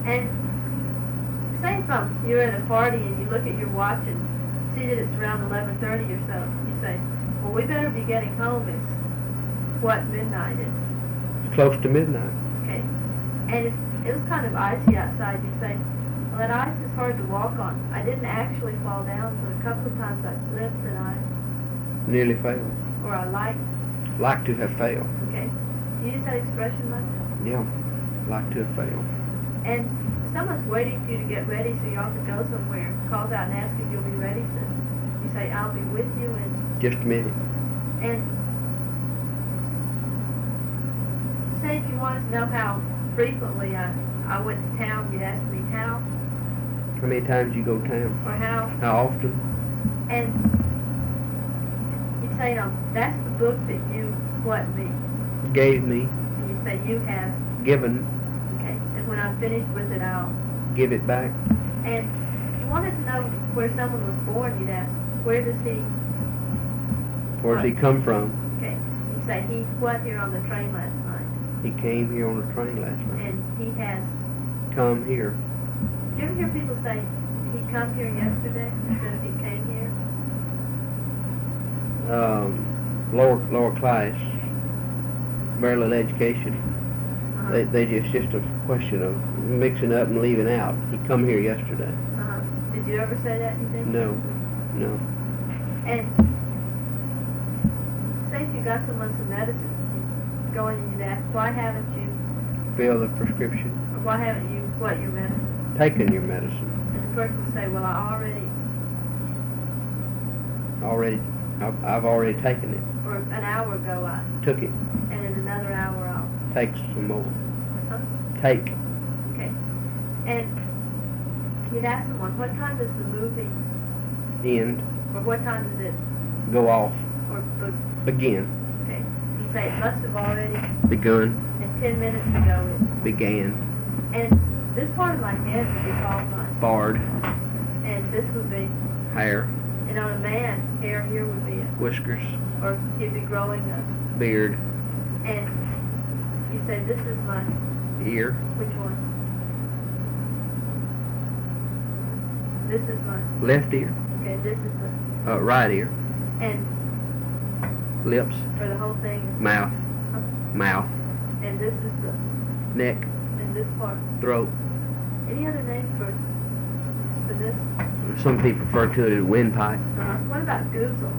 And say if you're at a party and you look at your watch and see that it's around 11:30 or so, you say, well, we better be getting home. It's what midnight is. It's close to midnight. Okay. And if it was kind of icy outside, you say, well, that ice is hard to walk on. I didn't actually fall down, but a couple of times I slipped and I Nearly failed. or I Like to have failed. okay. You use that expression much? Yeah. Like to have failed. And if someone's waiting for you to get ready so you ought to go somewhere, calls out and asks if you'll be ready soon. You say, I'll be with you in Just a minute. and say if you want to know how frequently I went to town, you'd ask me how How many times you go to town? or how. How often? And you say, that's the book that you what me. Gave me. And you say, you have. Given. Okay. And when I'm finished with it, I'll. Give it back. And if you wanted to know where someone was born, you'd ask, where does he? Where's he come from? Okay. You say, he what here on the train last night? He came here on the train last night. And he has. Come here. Do you ever hear people say, he come here yesterday instead of he came here? Lower class, barely education. Uh-huh. They just a question of mixing up and leaving out. He come here yesterday. Uh-huh. Did you ever say that, you think? No. And say if you got someone some medicine, you go in and you'd ask, why haven't you, Fill the prescription. or why haven't you, what, your medicine? Taken your medicine. And the person would say, well, I've already taken it. or an hour ago I, Took it. and in another hour I'll, Take some more. huh? Take. Okay. And you'd ask someone, what time does the movie, End. or what time does it, Go off. or, Begin. okay. You say, it must have already, Begun. and 10 minutes ago it, Began. and this part of my head would be called my, Bard. and this would be, Hair. and on a man, hair here would be a, Whiskers. or he'd be growing up. Beard. And you say, this is my, Ear. which one? This is my, Left ear. okay, this is the, Right ear. and Lips. for the whole thing is, Mouth. Mouth. and this is the, Neck. and this part. Throat. Any other name for this? Some people refer to it as windpipe. What about goozle?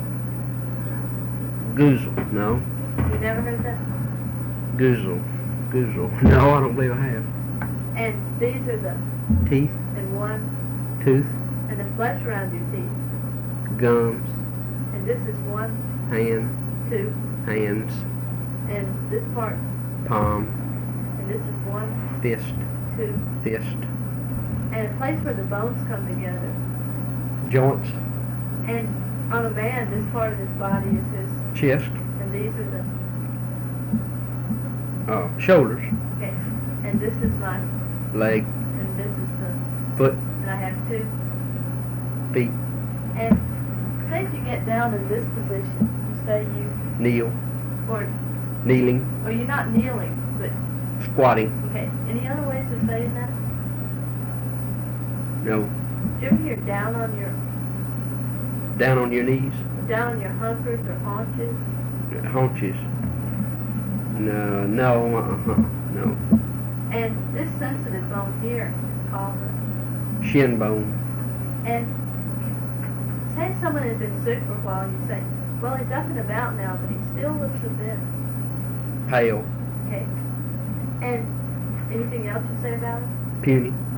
Goozle. No. You never heard that? Goozle. Goozle. No, I don't believe I have. And these are the, Teeth. and one, Tooth. and the flesh around your teeth. Gums. And this is one, Hand. two, Hands. and this part, Palm. and this is one, Fist. two, Fist. and a place where the bones come together. Joints. And on a man, this part of his body is his, Chest. and these are the, Shoulders. okay, and this is my, Leg. and this is the, Foot. and I have two. Feet. And say if you get down in this position, you say you, Kneel. or Kneeling. you're not kneeling, but, Squatting. okay, any other ways of saying that? No. Do you ever hear down on your knees. your hunkers or haunches? Haunches. No. No. And this sensitive bone here is called the, Shin bone. and say if someone has been sick for a while, you say, well, he's up and about now, but he still looks a bit, Pale. okay. And anything else you say about it? Puny.